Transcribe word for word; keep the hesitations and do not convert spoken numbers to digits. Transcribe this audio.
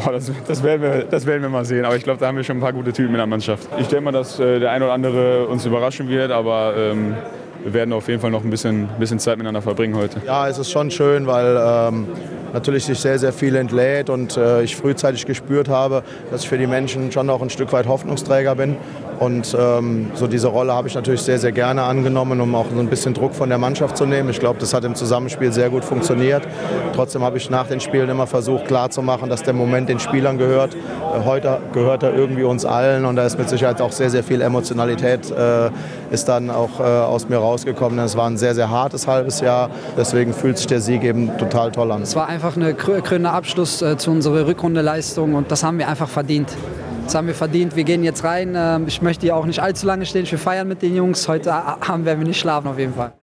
Boah, das, das, werden wir, das werden wir mal sehen. Aber ich glaube, da haben wir schon ein paar gute Typen in der Mannschaft. Ich denke mal, dass äh, der ein oder andere uns überraschen wird, aber ähm, wir werden auf jeden Fall noch ein bisschen, bisschen Zeit miteinander verbringen heute. Ja, es ist schon schön, weil ähm, natürlich sich sehr, sehr viel entlädt und äh, ich frühzeitig gespürt habe, dass ich für die Menschen schon auch ein Stück weit Hoffnungsträger bin. Und ähm, so diese Rolle habe ich natürlich sehr, sehr gerne angenommen, um auch so ein bisschen Druck von der Mannschaft zu nehmen. Ich glaube, das hat im Zusammenspiel sehr gut funktioniert. Trotzdem habe ich nach den Spielen immer versucht klarzumachen, dass der Moment den Spielern gehört. Äh, heute gehört er irgendwie uns allen und da ist mit Sicherheit auch sehr, sehr viel Emotionalität äh, ist dann auch äh, aus mir rausgekommen. Es war ein sehr, sehr hartes halbes Jahr. Deswegen fühlt sich der Sieg eben total toll an. Es war einfach ein krönender Abschluss äh, zu unserer Rückrundeleistung und das haben wir einfach verdient. Das haben wir verdient. Wir gehen jetzt rein. Ich möchte hier auch nicht allzu lange stehen. Wir feiern mit den Jungs. Heute Abend werden wir nicht schlafen auf jeden Fall.